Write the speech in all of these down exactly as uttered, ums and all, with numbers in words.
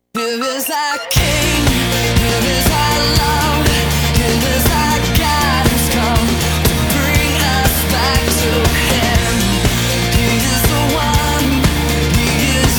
Give us our King, give us our love, give us our God who's come to bring us back to Him. He is the one, He is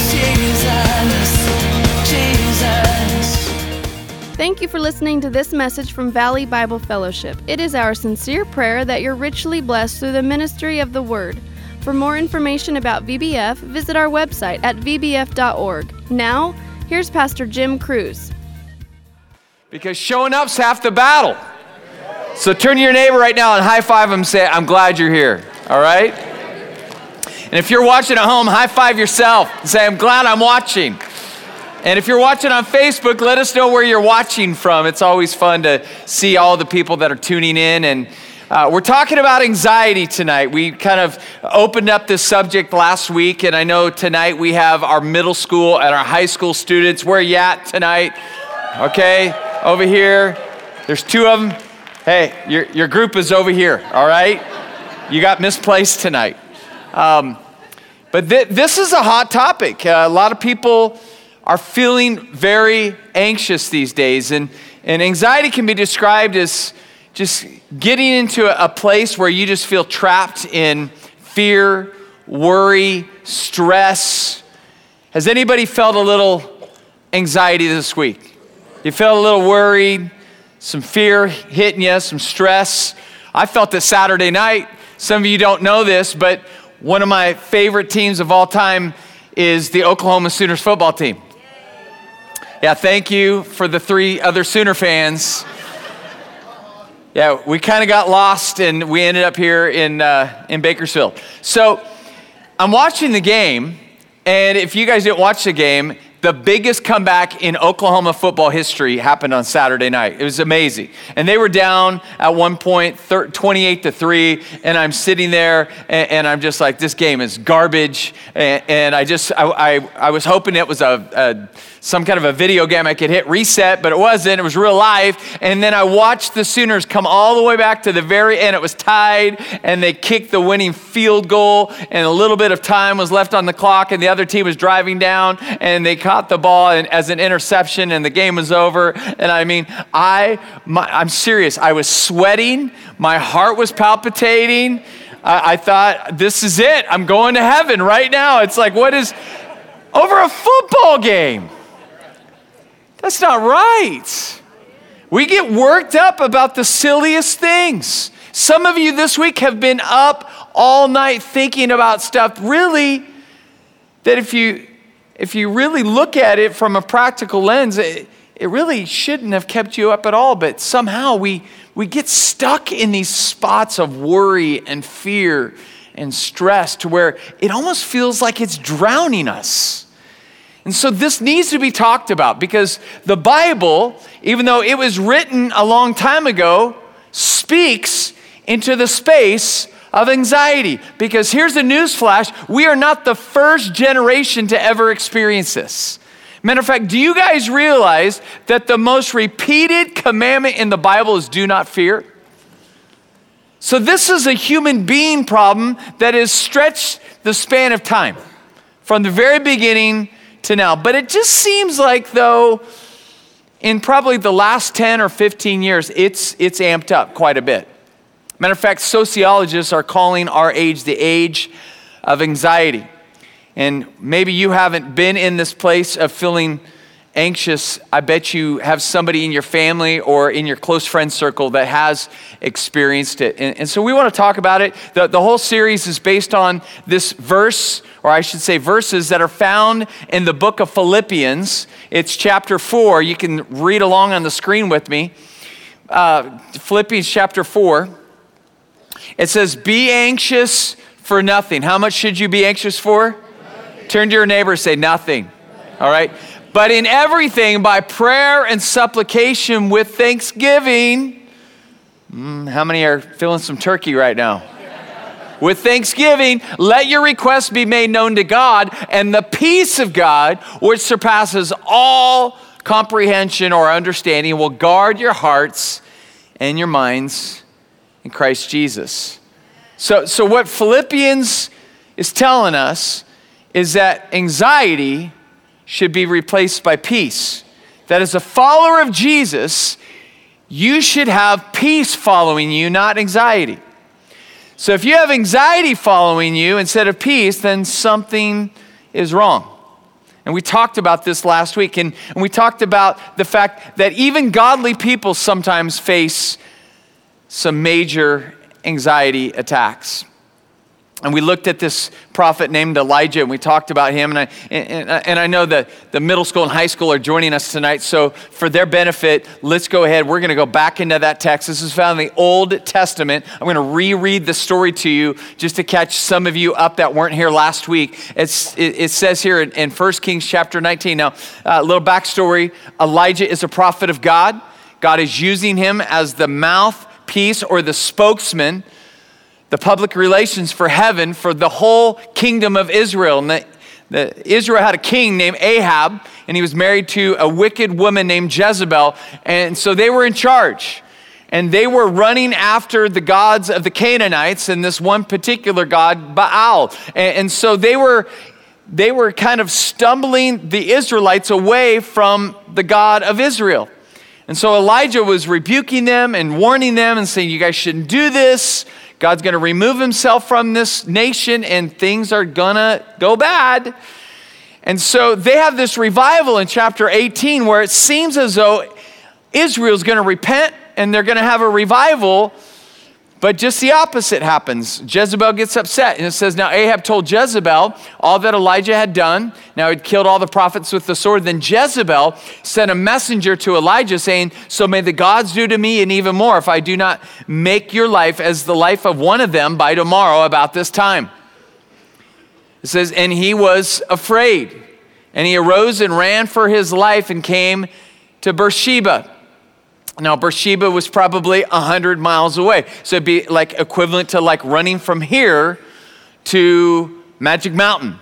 Jesus, Jesus. Thank you for listening to this message from Valley Bible Fellowship. It is our sincere prayer that you're richly blessed through the ministry of the Word. For more information about V B F, visit our website at v b f dot org. Now, here's Pastor Jim Cruz. Because showing up's half the battle. So turn to your neighbor right now and high five him and say, I'm glad you're here. All right? And if you're watching at home, high five yourself and say, I'm glad I'm watching. And if you're watching on Facebook, let us know where you're watching from. It's always fun to see all the people that are tuning in. And uh, we're talking about anxiety tonight. We kind of opened up this subject last week, and I know tonight we have our middle school and our high school students. Where are you at tonight? Okay, over here. There's two of them. Hey, your, your group is over here, all right? You got misplaced tonight. Um, but th- this is a hot topic. Uh, a lot of people are feeling very anxious these days, and, and anxiety can be described as just getting into a, a place where you just feel trapped in fear, worry, stress. Has anybody felt a little anxiety this week? You felt a little worried, some fear hitting you, some stress. I felt it Saturday night. Some of you don't know this, but one of my favorite teams of all time is the Oklahoma Sooners football team. Yeah, thank you for the three other Sooner fans. Yeah, we kind of got lost and we ended up here in uh, in Bakersfield. So I'm watching the game, and if you guys didn't watch the game, the biggest comeback in Oklahoma football history happened on Saturday night. It was amazing. And they were down at one point, twenty-eight to three, and I'm sitting there, and, and I'm just like, this game is garbage. And, and I just, I, I, I was hoping it was a, a some kind of a video game I could hit reset, but it wasn't. It was real life. And then I watched the Sooners come all the way back to the very end. It was tied, and they kicked the winning field goal, and a little bit of time was left on the clock, and the other team was driving down, and they caught the ball and, as an interception, and the game was over. And I mean, I, my, I'm serious. I was sweating. My heart was palpitating. I, I thought, this is it. I'm going to heaven right now. It's like, what is over a football game? That's not right. We get worked up about the silliest things. Some of you this week have been up all night thinking about stuff really that if you if you really look at it from a practical lens, it, it really shouldn't have kept you up at all. But somehow we we get stuck in these spots of worry and fear and stress to where it almost feels like it's drowning us. And so this needs to be talked about, because the Bible, even though it was written a long time ago, speaks into the space of anxiety. Because here's the news flash, we are not the first generation to ever experience this. Matter of fact, do you guys realize that the most repeated commandment in the Bible is do not fear? So this is a human being problem that has stretched the span of time from the very beginning to now. But it just seems like, though, in probably the last ten or fifteen years, it's it's amped up quite a bit. Matter of fact, sociologists are calling our age the age of anxiety. And maybe you haven't been in this place of feeling anxious. I bet you have somebody in your family or in your close friend circle that has experienced it. And, and so we want to talk about it. The, the whole series is based on this verse, or I should say verses that are found in the book of Philippians. It's chapter four. You can read along on the screen with me. Uh, Philippians chapter four. It says, be anxious for nothing. How much should you be anxious for? Nothing. Turn to your neighbor and say nothing. Nothing. All right. But in everything, by prayer and supplication with thanksgiving. Mm, how many are feeling some turkey right now? With thanksgiving, let your requests be made known to God, and the peace of God, which surpasses all comprehension or understanding, will guard your hearts and your minds in Christ Jesus. So, so what Philippians is telling us is that anxiety should be replaced by peace. That as a follower of Jesus, you should have peace following you, not anxiety. So if you have anxiety following you instead of peace, then something is wrong. And we talked about this last week, and, and we talked about the fact that even godly people sometimes face some major anxiety attacks. And we looked at this prophet named Elijah, and we talked about him. And I, and, and I know that the middle school and high school are joining us tonight. So for their benefit, let's go ahead. We're going to go back into that text. This is found in the Old Testament. I'm going to reread the story to you just to catch some of you up that weren't here last week. It's, it, it says here in, in First Kings chapter nineteen. Now, a little backstory. Elijah is a prophet of God. God is using him as the mouthpiece or the spokesman, the public relations for heaven, for the whole kingdom of Israel. And the, the, Israel had a king named Ahab, and he was married to a wicked woman named Jezebel. And so they were in charge. And they were running after the gods of the Canaanites and this one particular god, Baal. And, and so they were, they were kind of stumbling the Israelites away from the God of Israel. And so Elijah was rebuking them and warning them and saying, you guys shouldn't do this. God's going to remove himself from this nation and things are going to go bad. And so they have this revival in chapter eighteen where it seems as though Israel's going to repent and they're going to have a revival, but just the opposite happens. Jezebel gets upset, and it says, now Ahab told Jezebel all that Elijah had done. Now he'd killed all the prophets with the sword. Then Jezebel sent a messenger to Elijah saying, so may the gods do to me and even more if I do not make your life as the life of one of them by tomorrow about this time. It says, and he was afraid, and he arose and ran for his life and came to Beersheba. Now, Beersheba was probably one hundred miles away. So it'd be like equivalent to like running from here to Magic Mountain.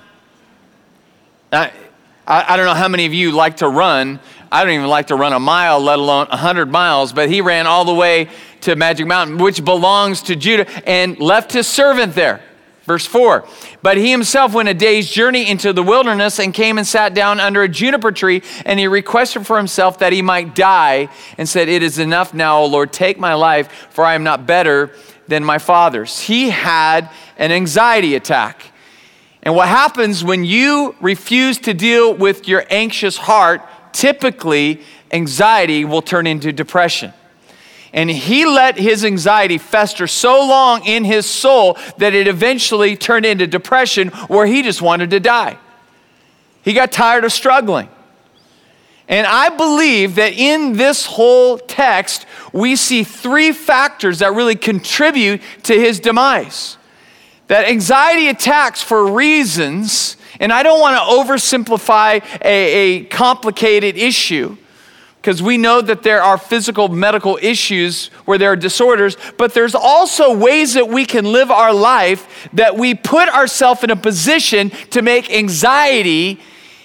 I, I, I don't know how many of you like to run. I don't even like to run a mile, let alone one hundred miles. But he ran all the way to Magic Mountain, which belongs to Judah, and left his servant there. Verse four, but he himself went a day's journey into the wilderness and came and sat down under a juniper tree, and he requested for himself that he might die and said, it is enough now, O Lord, take my life, for I am not better than my fathers. He had an anxiety attack. And what happens when you refuse to deal with your anxious heart, typically anxiety will turn into depression. And he let his anxiety fester so long in his soul that it eventually turned into depression where he just wanted to die. He got tired of struggling. And I believe that in this whole text, we see three factors that really contribute to his demise. That anxiety attacks for reasons, and I don't want to oversimplify a, a complicated issue, because we know that there are physical medical issues where there are disorders, but there's also ways that we can live our life that we put ourselves in a position to make anxiety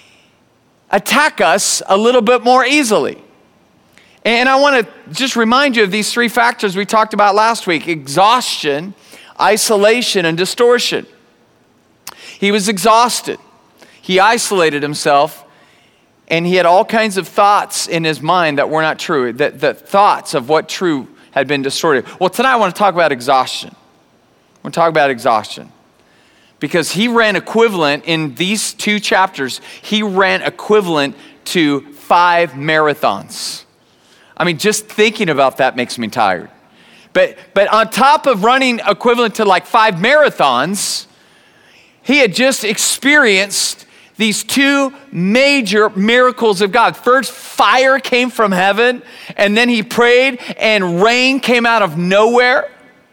attack us a little bit more easily. And I want to just remind you of these three factors we talked about last week: exhaustion, isolation, and distortion. He was exhausted. He isolated himself. And he had all kinds of thoughts in his mind that were not true, that the thoughts of what true had been distorted. Well, tonight I want to talk about exhaustion. I want to talk about exhaustion. Because he ran equivalent, in these two chapters, he ran equivalent to five marathons. I mean, just thinking about that makes me tired. But, but on top of running equivalent to like five marathons, he had just experienced these two major miracles of God. First, fire came from heaven, and then he prayed, and rain came out of nowhere.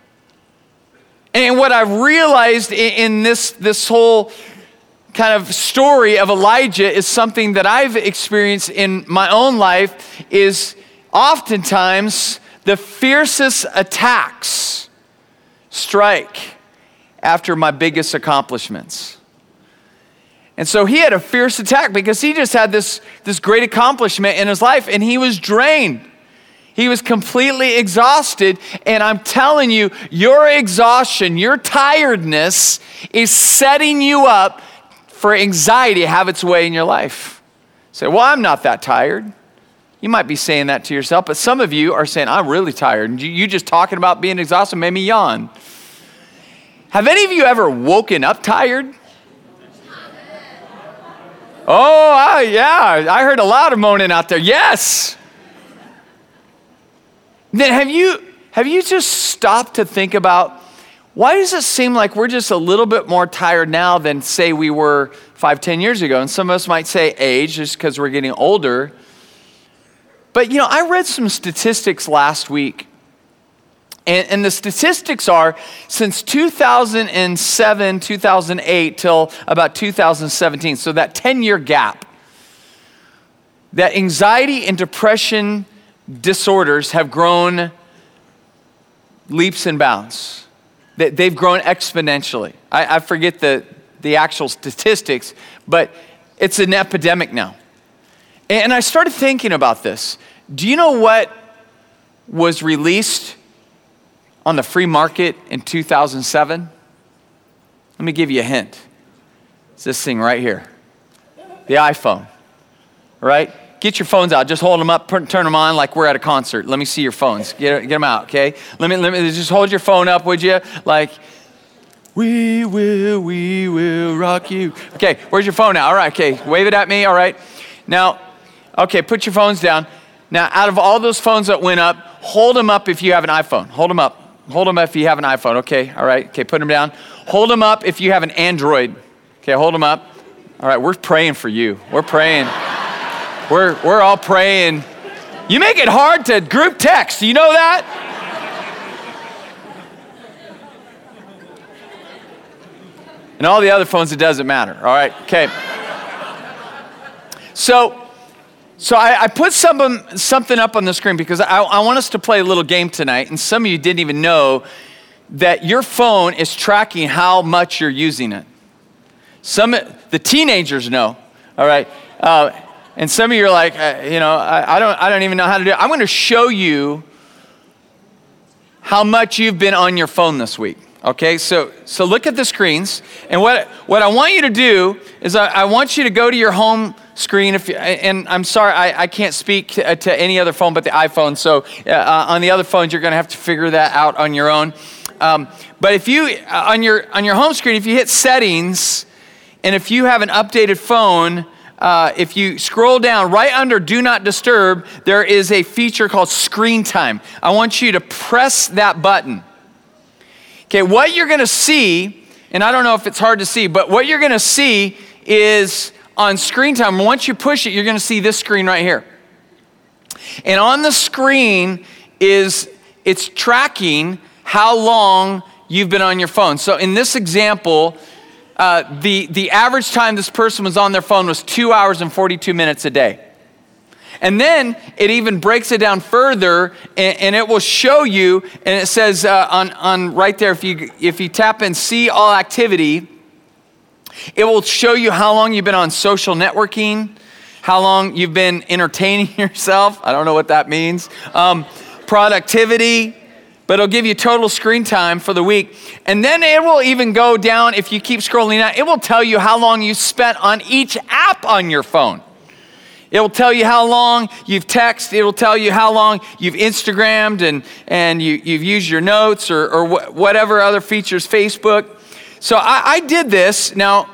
And what I've realized in this, this whole kind of story of Elijah is something that I've experienced in my own life, is oftentimes the fiercest attacks strike after my biggest accomplishments. And so he had a fierce attack because he just had this, this great accomplishment in his life, and he was drained. He was completely exhausted. And I'm telling you, your exhaustion, your tiredness is setting you up for anxiety to have its way in your life. Say, well, I'm not that tired. You might be saying that to yourself, but some of you are saying, I'm really tired. And you, you just talking about being exhausted made me yawn. Have any of you ever woken up tired? Oh, I, yeah, I heard a lot of moaning out there. Yes. Then have you, have you just stopped to think about, why does it seem like we're just a little bit more tired now than say we were five, ten years ago? And some of us might say age, just because we're getting older. But, you know, I read some statistics last week. And, and the statistics are, since two thousand seven, two thousand eight, till about two thousand seventeen, so that ten-year gap, that anxiety and depression disorders have grown leaps and bounds. They've grown exponentially. I, I forget the, the actual statistics, but it's an epidemic now. And I started thinking about this. Do you know what was released on the free market in two thousand seven? Let me give you a hint. It's this thing right here. The iPhone, right? Get your phones out. Just hold them up, turn them on like we're at a concert. Let me see your phones. Get, get them out, okay? Let me, let me just hold your phone up, would you? Like, we will, we will rock you. Okay, where's your phone now? All right, okay, wave it at me, all right. Now, okay, put your phones down. Now, out of all those phones that went up, hold them up if you have an iPhone. Hold them up. Hold them up if you have an iPhone. Okay, all right. Okay, put them down. Hold them up if you have an Android. Okay, hold them up. All right, we're praying for you. We're praying. We're, we're all praying. You make it hard to group text. Do you know that? And all the other phones, it doesn't matter. All right, okay. So, so I, I put some, something up on the screen because I, I want us to play a little game tonight. And some of you didn't even know that your phone is tracking how much you're using it. Some, the teenagers know, all right? Uh, and some of you are like, uh, you know, I, I don't, I don't even know how to do it. I'm going to show you how much you've been on your phone this week. Okay, so so look at the screens, and what what I want you to do is I, I want you to go to your home screen. If you, and I'm sorry, I, I can't speak to, to any other phone but the iPhone. So uh, on the other phones, you're going to have to figure that out on your own. Um, but if you uh, on your on your home screen, if you hit settings, and if you have an updated phone, uh, if you scroll down right under Do Not Disturb, there is a feature called Screen Time. I want you to press that button. Okay, what you're going to see, and I don't know if it's hard to see, but what you're going to see is on Screen Time, once you push it, you're going to see this screen right here. And on the screen is, it's tracking how long you've been on your phone. So in this example, uh, the, the average time this person was on their phone was two hours and forty-two minutes a day. And then it even breaks it down further, and, and it will show you, and it says uh, on, on right there, if you if you tap in See All Activity, it will show you how long you've been on social networking, how long you've been entertaining yourself. I don't know what that means. Um, productivity, but it'll give you total screen time for the week. And then it will even go down, if you keep scrolling down, it will tell you how long you spent on each app on your phone. It will tell you how long you've texted. It will tell you how long you've Instagrammed and, and you, you've used your notes or, or wh- whatever other features, Facebook. So I, I did this. Now,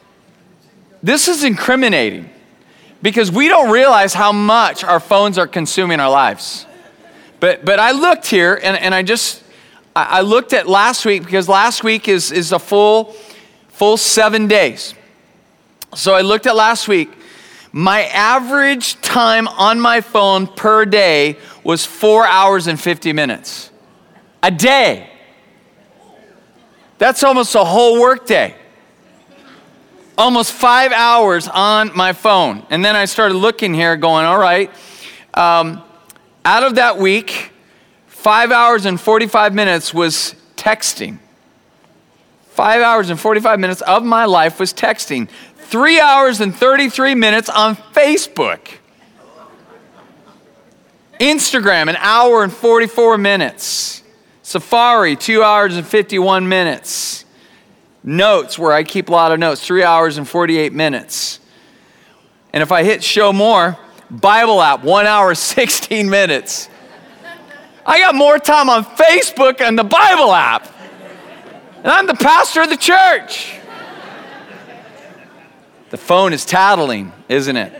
this is incriminating because we don't realize how much our phones are consuming our lives. But but I looked here and, and I just, I, I looked at last week because last week is, is a full, full seven days. So I looked at last week. My average time on my phone per day was four hours and fifty minutes. A day. That's almost a whole work day. Almost five hours on my phone. And then I started looking here going, all right, um, out of that week, five hours and forty-five minutes was texting. Five hours and forty-five minutes of my life was texting. Three hours and thirty-three minutes on Facebook. Instagram, an hour and forty-four minutes. Safari, two hours and fifty-one minutes. Notes, where I keep a lot of notes, three hours and forty-eight minutes. And if I hit show more, Bible app, one hour, sixteen minutes. I got more time on Facebook and the Bible app. And I'm the pastor of the church. The phone is tattling, isn't it?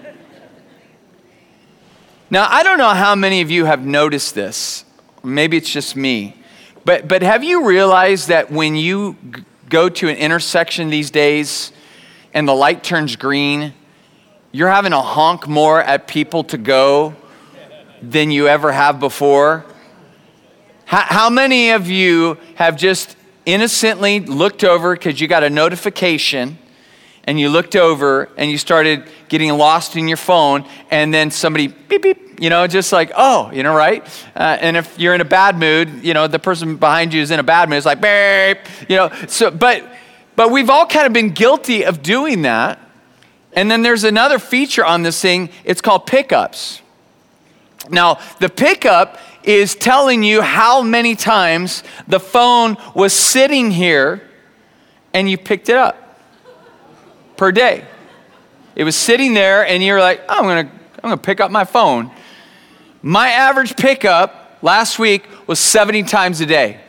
Now, I don't know how many of you have noticed this. Maybe it's just me. But, but have you realized that when you g- go to an intersection these days and the light turns green, you're having to honk more at people to go than you ever have before? How, how many of you have just innocently looked over because you got a notification and you looked over and you started getting lost in your phone, and then somebody beep, beep, you know, just like, oh, you know, right? Uh, and if you're in a bad mood, you know, the person behind you is in a bad mood, it's like, beep, you know. So, but, but we've all kind of been guilty of doing that. And then there's another feature on this thing, it's called pickups. Now, the pickup is telling you how many times the phone was sitting here and you picked it up per day. It was sitting there and you're like, oh, I'm gonna, I'm gonna pick up my phone. My average pickup last week was seventy times a day.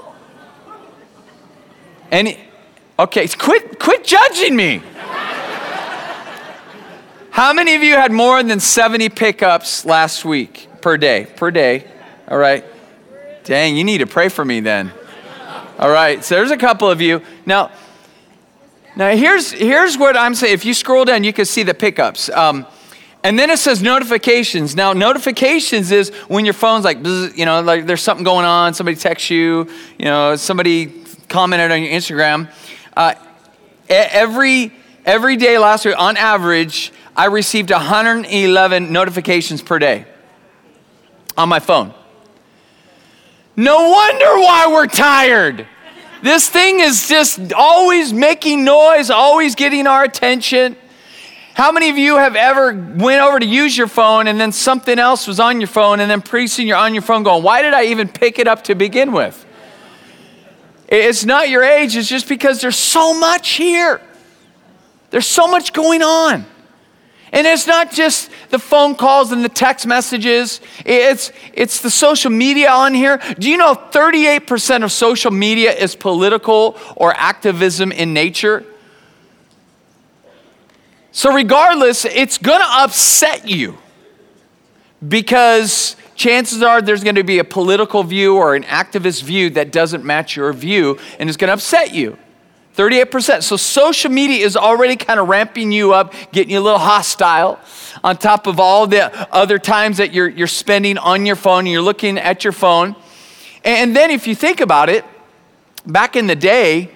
And, it, okay, quit, quit judging me. How many of you had more than seventy pickups last week per day? Per day, all right. Dang, you need to pray for me then. All right, so there's a couple of you. Now, now here's, here's what I'm saying. If you scroll down, you can see the pickups. Um, and then it says notifications. Now, notifications is when your phone's like, bzz, you know, like there's something going on, somebody texts you, you know, somebody commented on your Instagram. Uh, every, every day last week, on average, I received one hundred eleven notifications per day on my phone. No wonder why we're tired. This thing is just always making noise, always getting our attention. How many of you have ever went over to use your phone and then something else was on your phone, and then pretty soon you're on your phone going, why did I even pick it up to begin with? It's not your age, it's just because there's so much here. There's so much going on. And it's not just the phone calls and the text messages. It's, it's the social media on here. Do you know thirty-eight percent of social media is political or activism in nature? So regardless, it's going to upset you because chances are there's going to be a political view or an activist view that doesn't match your view, and it's going to upset you. thirty-eight percent. So social media is already kind of ramping you up, getting you a little hostile on top of all the other times that you're, you're spending on your phone, and you're looking at your phone. And then if you think about it, back in the day,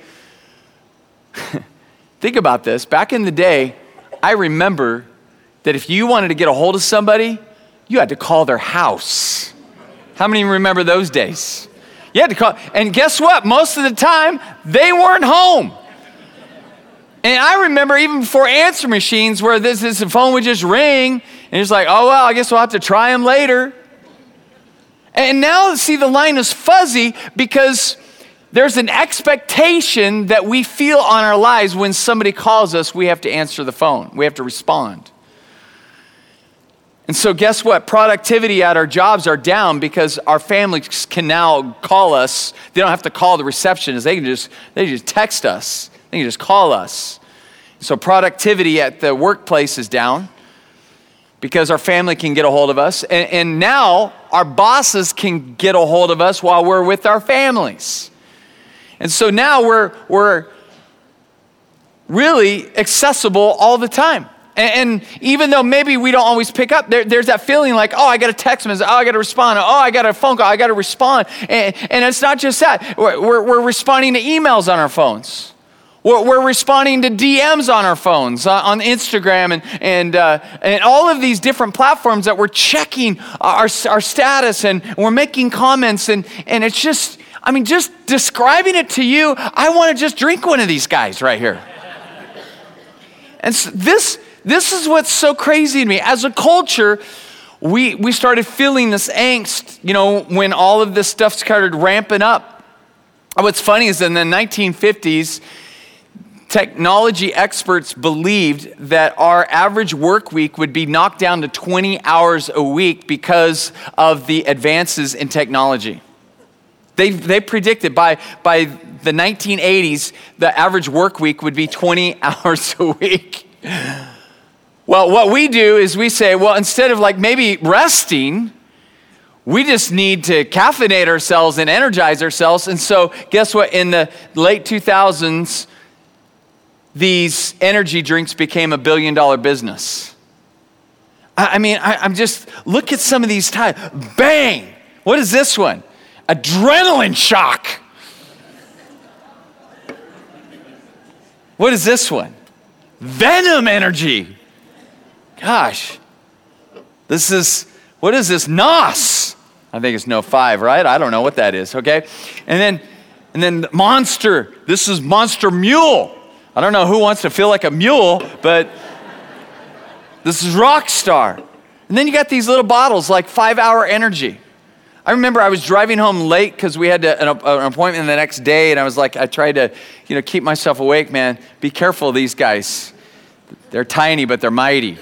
think about this, back in the day, I remember that if you wanted to get a hold of somebody, you had to call their house. How many remember those days? You had to call, and guess what? Most of the time, they weren't home. And I remember even before answer machines where this, this phone would just ring, and it's like, oh, well, I guess we'll have to try them later. And now, see, the line is fuzzy because there's an expectation that we feel on our lives when somebody calls us, we have to answer the phone. We have to respond. And so guess what? Productivity at our jobs are down because our families can now call us. They don't have to call the receptionist. They can just, they just text us. They can just call us. So productivity at the workplace is down because our family can get a hold of us. And, and now our bosses can get a hold of us while we're with our families. And so now we're, we're really accessible all the time. And even though maybe we don't always pick up, there, there's that feeling like, oh, I got a text message, oh, I got to respond, oh, I got a phone call, I got to respond. And, and it's not just that. We're, we're, we're responding to emails on our phones. We're, we're responding to D Ms on our phones, uh, on Instagram, and and uh, and all of these different platforms that we're checking our, our status, and we're making comments, and, and it's just, I mean, just describing it to you, I want to just drink one of these guys right here. And so this... This is what's so crazy to me. As a culture, we we started feeling this angst, you know, when all of this stuff started ramping up. What's funny is in the nineteen fifties, technology experts believed that our average work week would be knocked down to twenty hours a week because of the advances in technology. They, they predicted by, by the nineteen eighties, the average work week would be twenty hours a week. Well, what we do is we say, well, instead of like maybe resting, we just need to caffeinate ourselves and energize ourselves. And so guess what? In the late two thousands, these energy drinks became a billion dollar business. I, I mean, I, I'm just, look at some of these titles. Bang! What is this one? Adrenaline shock. What is this one? Venom energy. Gosh. This is, what is this? N O S. I think it's No five, right? I don't know what that is, okay? And then, and then Monster. This is Monster Mule. I don't know who wants to feel like a mule, but this is Rockstar. And then you got these little bottles like five hour energy. I remember I was driving home late because we had to, an, an appointment the next day, and I was like, I tried to, you know, keep myself awake, man. Be careful of these guys. They're tiny, but they're mighty.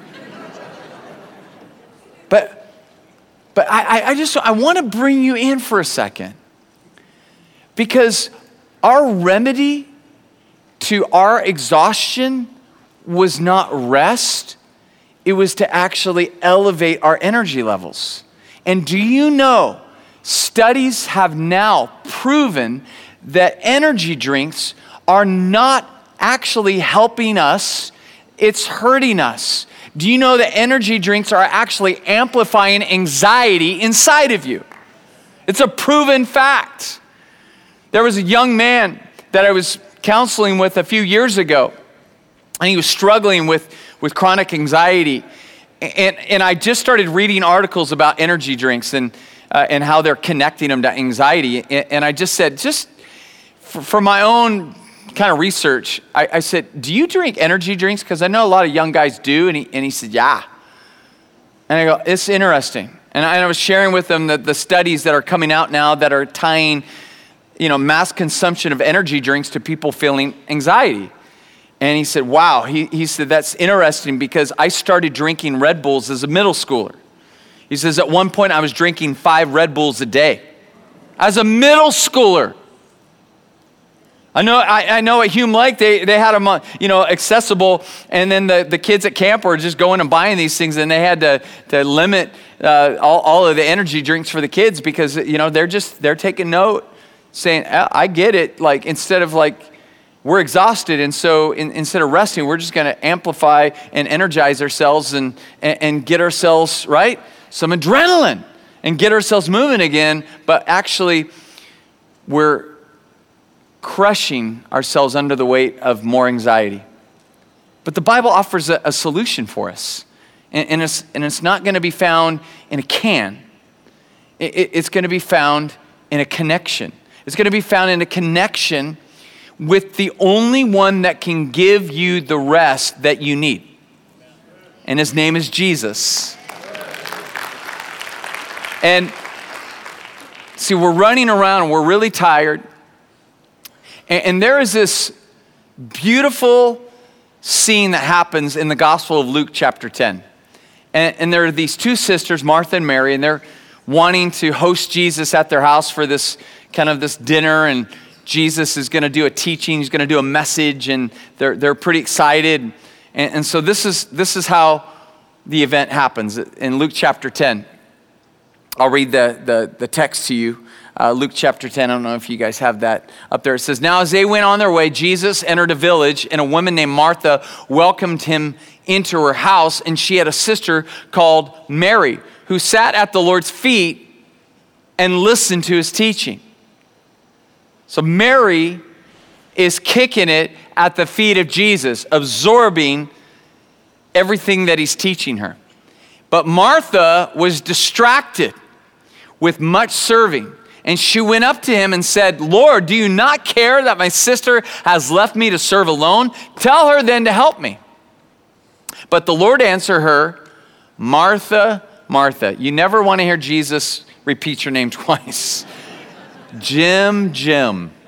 But, but I, I just, I want to bring you in for a second, because our remedy to our exhaustion was not rest. It was to actually elevate our energy levels. And do you know, studies have now proven that energy drinks are not actually helping us, it's hurting us. Do you know that energy drinks are actually amplifying anxiety inside of you? It's a proven fact. There was a young man that I was counseling with a few years ago, and he was struggling with, with chronic anxiety. And, and I just started reading articles about energy drinks and, uh, and how they're connecting them to anxiety. And, and I just said, just for, for my own kind of research, I, I said, do you drink energy drinks? Because I know a lot of young guys do. And he, and he said, yeah. And I go, it's interesting. And I, and I was sharing with them the, the studies that are coming out now that are tying, you know, mass consumption of energy drinks to people feeling anxiety. And he said, wow, he, he said, that's interesting because I started drinking Red Bulls as a middle schooler. He says, at one point I was drinking five Red Bulls a day as a middle schooler. I know I, I know at Hume Lake, they, they had them, you know, accessible, and then the, the kids at camp were just going and buying these things, and they had to, to limit uh, all, all of the energy drinks for the kids because, you know, they're just, they're taking note, saying, I get it, like, instead of like, we're exhausted, and so in, instead of resting, we're just going to amplify and energize ourselves and, and, and get ourselves, right, some adrenaline and get ourselves moving again, but actually we're crushing ourselves under the weight of more anxiety. But the Bible offers a, a solution for us, and, and, it's, and it's not going to be found in a can. It, it, it's going to be found in a connection. It's going to be found in a connection with the only one that can give you the rest that you need. And his name is Jesus. And see, we're running around and we're really tired. And, and there is this beautiful scene that happens in the Gospel of Luke chapter ten. And, and there are these two sisters, Martha and Mary, and they're wanting to host Jesus at their house for this kind of this dinner, and Jesus is going to do a teaching, he's going to do a message, and they're they're pretty excited. And, and so this is this is how the event happens in Luke chapter ten. I'll read the, the, the text to you. Uh, Luke chapter ten, I don't know if you guys have that up there. It says, now as they went on their way, Jesus entered a village, and a woman named Martha welcomed him into her house, and she had a sister called Mary, who sat at the Lord's feet and listened to his teaching. So Mary is kicking it at the feet of Jesus, absorbing everything that he's teaching her. But Martha was distracted with much serving. And she went up to him and said, Lord, do you not care that my sister has left me to serve alone? Tell her then to help me. But the Lord answered her, Martha, Martha. You never want to hear Jesus repeat your name twice. Jim, Jim.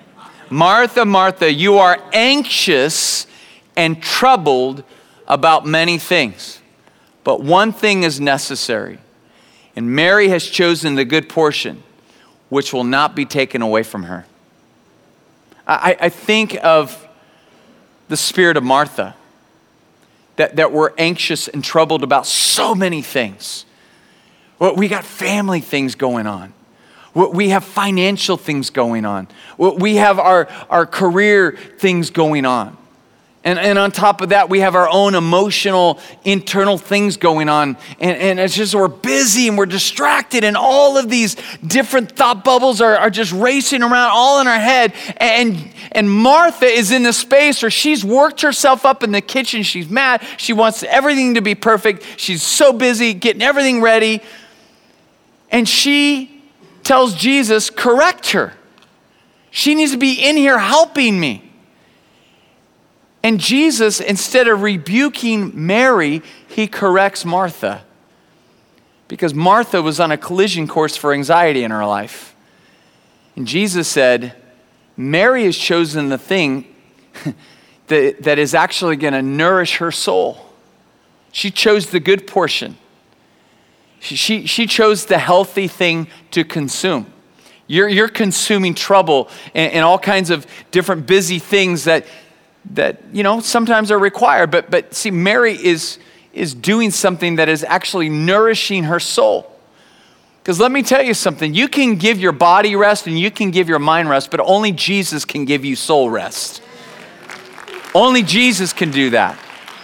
Martha, Martha, you are anxious and troubled about many things, but one thing is necessary. And Mary has chosen the good portion, which will not be taken away from her. I, I think of the spirit of Martha, that, that we're anxious and troubled about so many things. Well, we got family things going on. We have financial things going on. We have our, our career things going on. And, and on top of that, we have our own emotional, internal things going on. And, and it's just we're busy and we're distracted, and all of these different thought bubbles are, are just racing around all in our head. And, and Martha is in the space where she's worked herself up in the kitchen. She's mad. She wants everything to be perfect. She's so busy getting everything ready. And she tells Jesus, correct her. She needs to be in here helping me. And Jesus, instead of rebuking Mary, he corrects Martha. Because Martha was on a collision course for anxiety in her life. And Jesus said, Mary has chosen the thing that, that is actually going to nourish her soul. She chose the good portion. She, she, she chose the healthy thing to consume. You're, you're consuming trouble and, and all kinds of different busy things that, that you know, sometimes are required. But, but see, Mary is, is doing something that is actually nourishing her soul. Because let me tell you something. You can give your body rest and you can give your mind rest, but only Jesus can give you soul rest. Only Jesus can do that.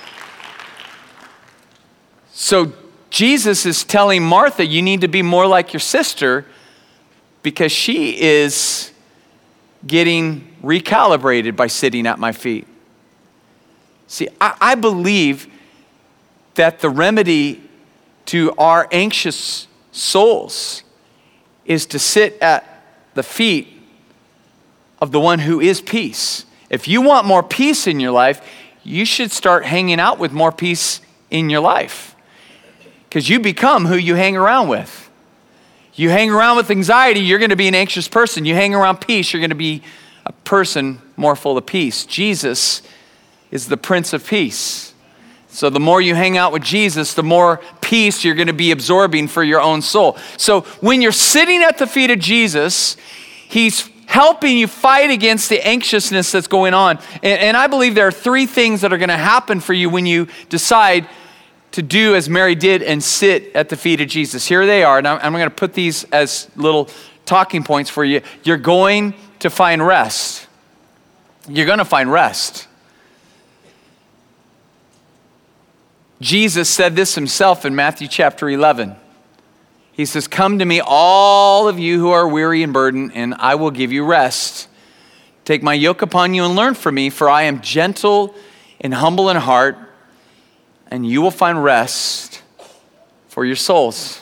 So Jesus is telling Martha, you need to be more like your sister because she is getting recalibrated by sitting at my feet. See, I, I believe that the remedy to our anxious souls is to sit at the feet of the one who is peace. If you want more peace in your life, you should start hanging out with more peace in your life. Because you become who you hang around with. You hang around with anxiety, you're going to be an anxious person. You hang around peace, you're going to be a person more full of peace. Jesus is the Prince of Peace. So the more you hang out with Jesus, the more peace you're going to be absorbing for your own soul. So when you're sitting at the feet of Jesus, he's helping you fight against the anxiousness that's going on. And, and I believe there are three things that are going to happen for you when you decide to do as Mary did and sit at the feet of Jesus. Here they are, and I'm, I'm going to put these as little talking points for you. You're going to find rest. You're going to find rest. Jesus said this himself in Matthew chapter eleven. He says, come to me, all of you who are weary and burdened, and I will give you rest. Take my yoke upon you and learn from me, for I am gentle and humble in heart, and you will find rest for your souls.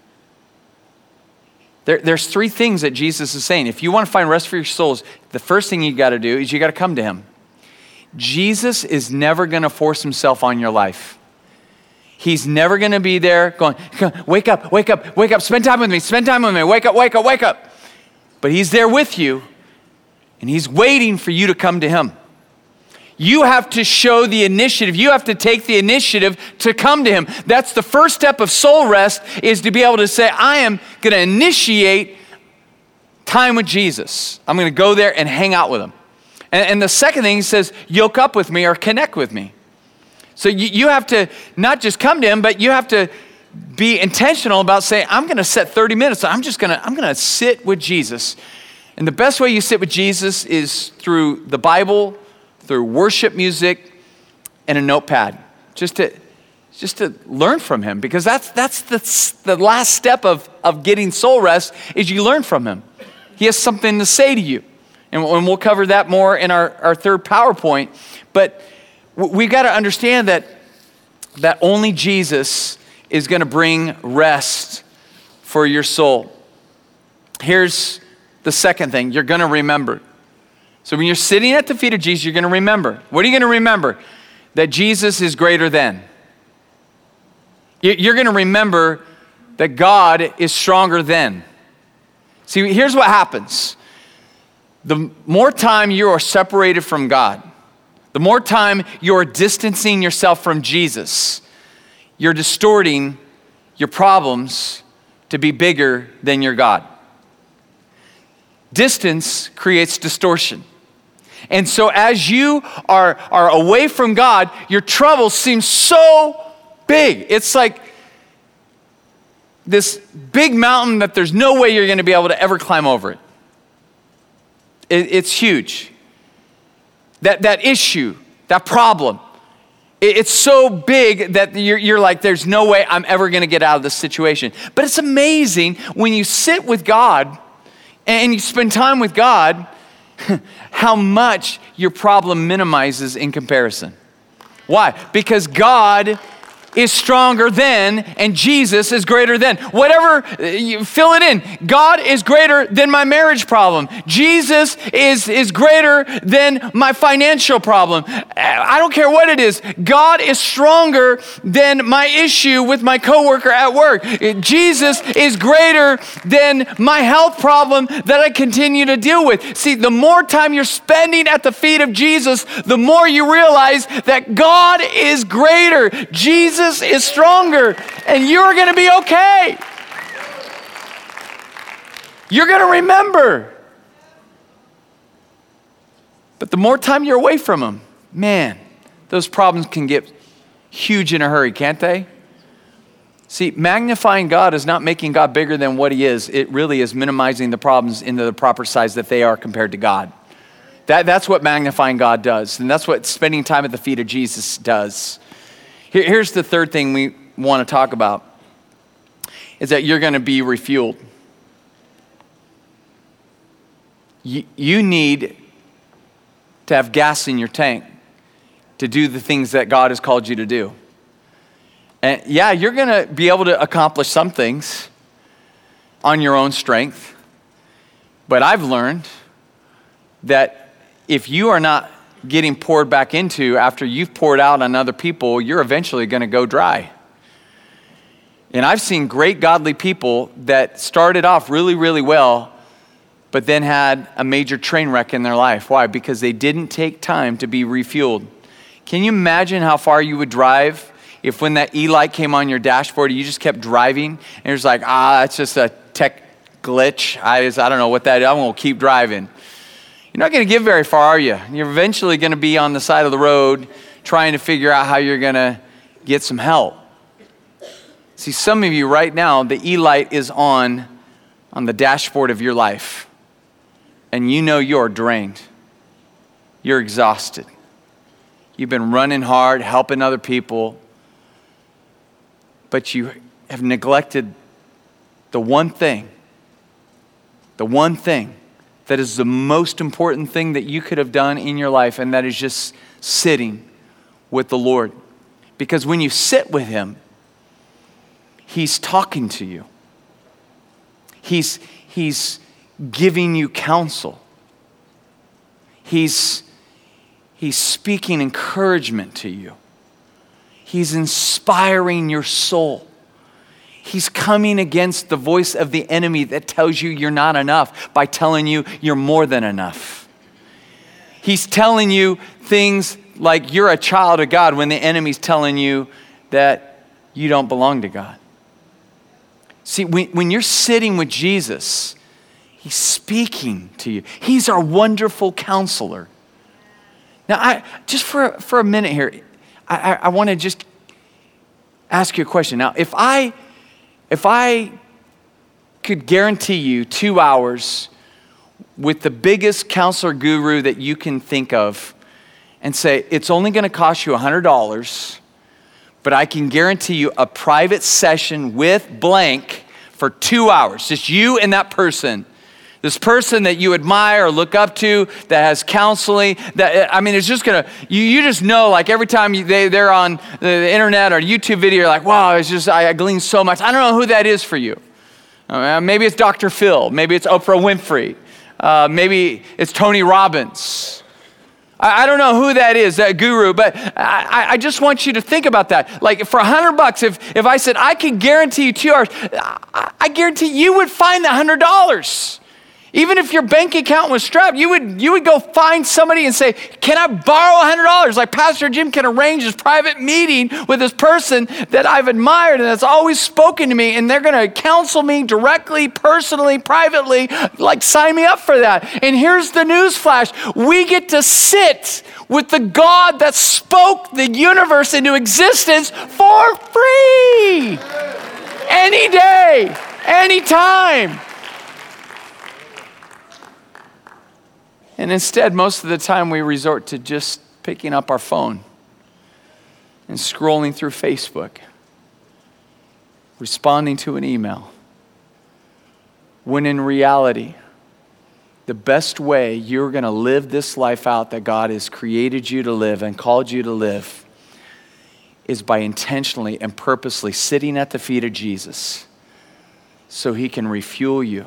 There, there's three things that Jesus is saying. If you want to find rest for your souls, the first thing you got to do is you got to come to him. Jesus is never going to force himself on your life. He's never going to be there going, wake up, wake up, wake up, spend time with me, spend time with me, wake up, wake up, wake up. But he's there with you, and he's waiting for you to come to him. You have to show the initiative. You have to take the initiative to come to him. That's the first step of soul rest, is to be able to say, I am going to initiate time with Jesus. I'm going to go there and hang out with him. And, and the second thing, he says, yoke up with me or connect with me. So you, you have to not just come to him, but you have to be intentional about saying, I'm going to set thirty minutes. I'm just going to, I'm going to sit with Jesus. And the best way you sit with Jesus is through the Bible, through worship music, and a notepad, just to just to learn from him, because that's that's the, the last step of, of getting soul rest, is you learn from him. He has something to say to you. And, and we'll cover that more in our, our third PowerPoint. But we've got to understand that, that only Jesus is going to bring rest for your soul. Here's the second thing. You're going to remember. So when you're sitting at the feet of Jesus, you're going to remember. What are you going to remember? That Jesus is greater than. You're going to remember that God is stronger than. See, here's what happens. the more time you are separated from God, the more time you're distancing yourself from Jesus, you're distorting your problems to be bigger than your God. Distance creates distortion. And so as you are, are away from God, your trouble seems so big. It's like this big mountain that there's no way you're going to be able to ever climb over it. it it's huge. That, that issue, that problem, it, it's so big that you're, you're like, there's no way I'm ever going to get out of this situation. But it's amazing when you sit with God and you spend time with God, how much your problem minimizes in comparison. Why? Because God is stronger than, and Jesus is greater than. Whatever, you fill it in. God is greater than my marriage problem. Jesus is, is greater than my financial problem. I don't care what it is. God is stronger than my issue with my coworker at work. Jesus is greater than my health problem that I continue to deal with. See, the more time you're spending at the feet of Jesus, the more you realize that God is greater. Jesus is stronger, and you're going to be okay. You're going to remember. But the more time you're away from him, man, those problems can get huge in a hurry, can't they? See, magnifying God is not making God bigger than what he is. It really is minimizing the problems into the proper size that they are compared to God. That, that's what magnifying God does, and that's what spending time at the feet of Jesus does. Here, here's the third thing we want to talk about, is that you're going to be refueled. You, you need to have gas in your tank to do the things that God has called you to do. And yeah, you're going to be able to accomplish some things on your own strength, but I've learned that if you are not getting poured back into after you've poured out on other people, you're eventually going to go dry. And I've seen great godly people that started off really, really well, but then had a major train wreck in their life. Why? Because they didn't take time to be refueled. Can you imagine how far you would drive if when that E-light came on your dashboard, you just kept driving and you're just like, ah, it's just a tech glitch. I, just, I don't know what that is. I'm going to keep driving. You're not going to get very far, are you? You're eventually going to be on the side of the road trying to figure out how you're going to get some help. See, some of you right now, the E-light is on on the dashboard of your life, and you know you're drained. You're exhausted. You've been running hard, helping other people, but you have neglected the one thing, the one thing that is the most important thing that you could have done in your life, and that is just sitting with the Lord. Because when you sit with him, he's talking to you. He's, he's giving you counsel. He's, he's speaking encouragement to you. He's inspiring your soul. He's coming against the voice of the enemy that tells you you're not enough by telling you you're more than enough. He's telling you things like you're a child of God when the enemy's telling you that you don't belong to God. See, when, when you're sitting with Jesus, he's speaking to you. He's our wonderful counselor. Now, I just for, for a minute here, I, I, I want to just ask you a question. Now, if I... If I could guarantee you two hours with the biggest counselor guru that you can think of and say, it's only going to cost you one hundred dollars, but I can guarantee you a private session with blank for two hours, just you and that person. This person that you admire or look up to that has counseling, that I mean, it's just gonna, you, you just know, like every time you, they, they're on the, the internet or YouTube video, you're like, wow, it's just, I, I glean so much. I don't know who that is for you. Uh, maybe it's Doctor Phil. Maybe it's Oprah Winfrey. Uh, maybe it's Tony Robbins. I, I don't know who that is, that guru, but I, I just want you to think about that. Like for a hundred bucks, if, if I said, I can guarantee you two hours, I, I guarantee you would find the hundred dollars. Even if your bank account was strapped, you would you would go find somebody and say, can I borrow one hundred dollars? Like Pastor Jim can arrange this private meeting with this person that I've admired and that's always spoken to me, and they're going to counsel me directly, personally, privately. Like, sign me up for that. And here's the news flash. We get to sit with the God that spoke the universe into existence for free. Any day, anytime. And instead, most of the time, we resort to just picking up our phone and scrolling through Facebook, responding to an email, when in reality, the best way you're going to live this life out that God has created you to live and called you to live is by intentionally and purposely sitting at the feet of Jesus so he can refuel you.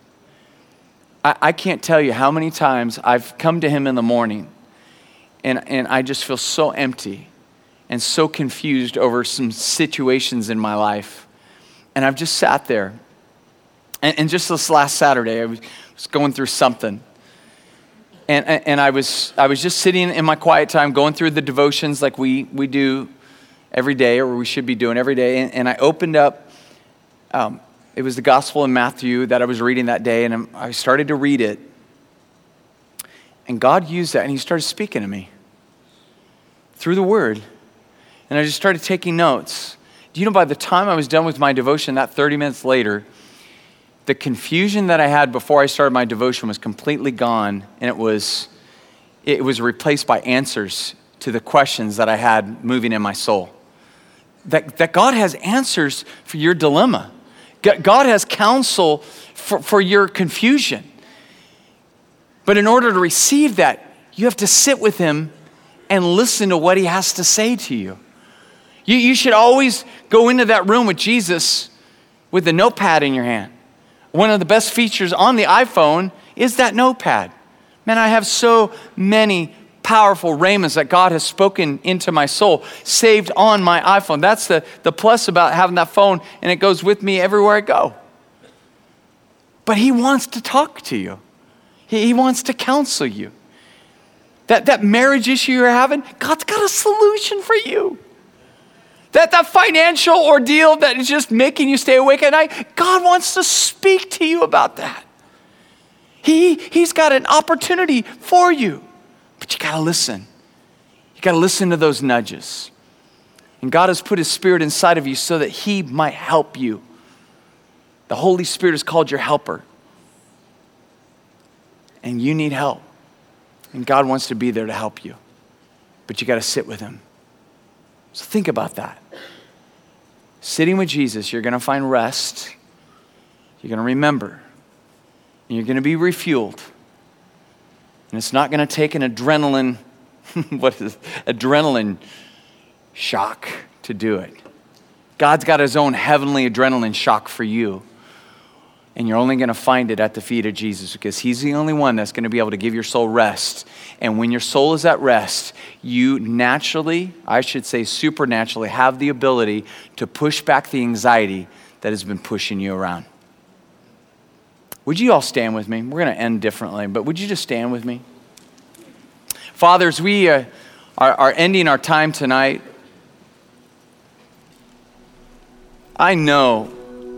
I can't tell you how many times I've come to him in the morning and, and I just feel so empty and so confused over some situations in my life. And I've just sat there. And, and just this last Saturday, I was going through something. And, and I was I was just sitting in my quiet time, going through the devotions like we, we do every day, or we should be doing every day. And, and I opened up... Um, It was the Gospel in Matthew that I was reading that day, and I started to read it. And God used that, and he started speaking to me through the Word. And I just started taking notes. Do you know, by the time I was done with my devotion, that thirty minutes later, the confusion that I had before I started my devotion was completely gone, and it was, it was replaced by answers to the questions that I had moving in my soul. That, that God has answers for your dilemma. God has counsel for, for your confusion. But in order to receive that, you have to sit with him and listen to what he has to say to you. You, you should always go into that room with Jesus with a notepad in your hand. One of the best features on the iPhone is that notepad. Man, I have so many powerful rhemas that God has spoken into my soul, saved on my iPhone. That's the, the plus about having that phone, and it goes with me everywhere I go. But he wants to talk to you. He, he wants to counsel you. That, that marriage issue you're having, God's got a solution for you. That, that financial ordeal that is just making you stay awake at night, God wants to speak to you about that. He, he's got an opportunity for you. But you gotta listen. You gotta listen to those nudges. And God has put his Spirit inside of you so that he might help you. The Holy Spirit is called your helper. And you need help. And God wants to be there to help you. But you gotta sit with him. So think about that. Sitting with Jesus, you're gonna find rest. You're gonna remember. And you're gonna be refueled. And it's not going to take an adrenaline, what is adrenaline shock to do it. God's got his own heavenly adrenaline shock for you. And you're only going to find it at the feet of Jesus because he's the only one that's going to be able to give your soul rest. And when your soul is at rest, you naturally, I should say supernaturally, have the ability to push back the anxiety that has been pushing you around. Would you all stand with me? We're going to end differently, but would you just stand with me? Fathers, we uh, are, are ending our time tonight. I know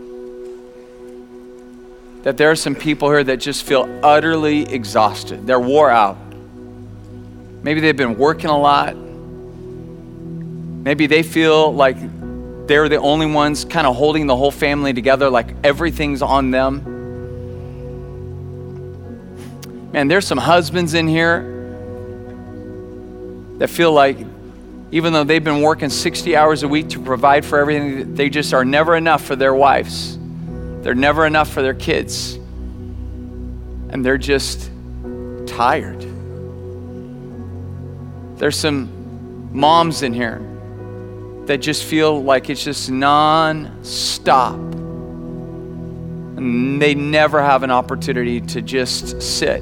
that there are some people here that just feel utterly exhausted. They're wore out. Maybe they've been working a lot. Maybe they feel like they're the only ones kind of holding the whole family together, like everything's on them. Man, there's some husbands in here that feel like even though they've been working sixty hours a week to provide for everything, they just are never enough for their wives. They're never enough for their kids. And they're just tired. There's some moms in here that just feel like it's just non-stop. And they never have an opportunity to just sit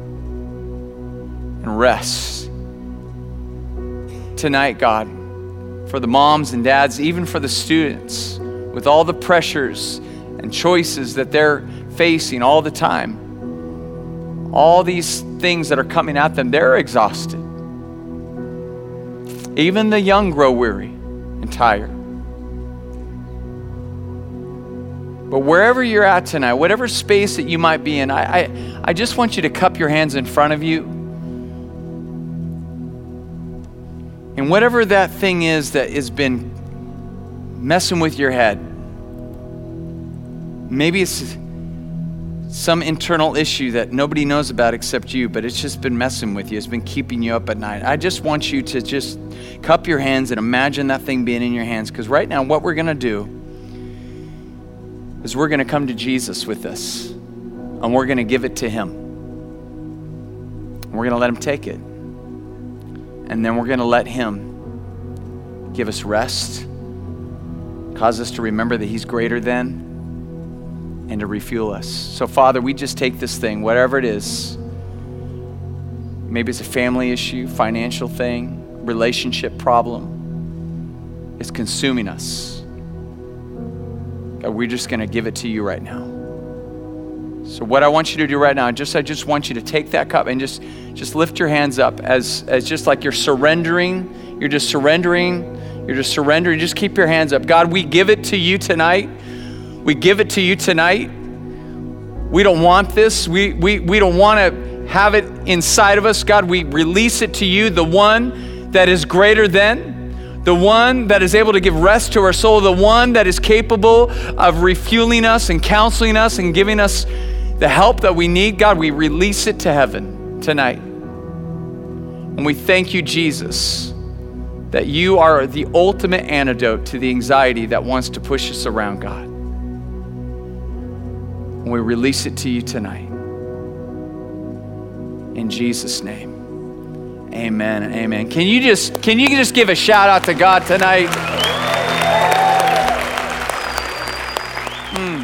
and rest. Tonight, God, for the moms and dads, even for the students, with all the pressures and choices that they're facing all the time, all these things that are coming at them, they're exhausted. Even the young grow weary and tired. But wherever you're at tonight, whatever space that you might be in, I, I, I just want you to cup your hands in front of you. And whatever that thing is that has been messing with your head, maybe it's some internal issue that nobody knows about except you, but it's just been messing with you. It's been keeping you up at night. I just want you to just cup your hands and imagine that thing being in your hands, because right now what we're going to do is we're going to come to Jesus with this, and we're going to give it to him. We're going to let him take it. And then we're going to let him give us rest, cause us to remember that he's greater than, and to refuel us. So Father, we just take this thing, whatever it is. Maybe it's a family issue, financial thing, relationship problem. It's consuming us. God, we're just going to give it to you right now. So what I want you to do right now, just I just want you to take that cup and just, just lift your hands up as, as just like you're surrendering. You're just surrendering. You're just surrendering. Just keep your hands up. God, we give it to you tonight. We give it to you tonight. We don't want this. We, we, we don't want to have it inside of us. God, we release it to you, the one that is greater than, the one that is able to give rest to our soul, the one that is capable of refueling us and counseling us and giving us the help that we need. God, we release it to heaven tonight. And we thank you, Jesus, that you are the ultimate antidote to the anxiety that wants to push us around, God. And we release it to you tonight. In Jesus' name. Amen and amen. Can you just can you just give a shout out to God tonight? Mm.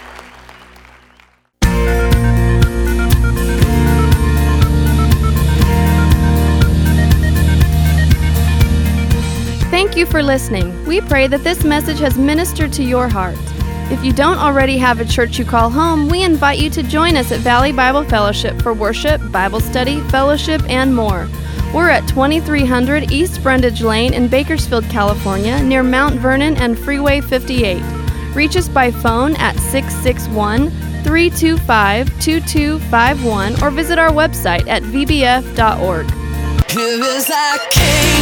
Thank you for listening. We pray that this message has ministered to your heart. If you don't already have a church you call home, we invite you to join us at Valley Bible Fellowship for worship, Bible study, fellowship, and more. We're at twenty-three hundred East Brundage Lane in Bakersfield, California, near Mount Vernon and Freeway fifty-eight. Reach us by phone at six six one, three two five, two two five one or visit our website at v b f dot org. Here is our King.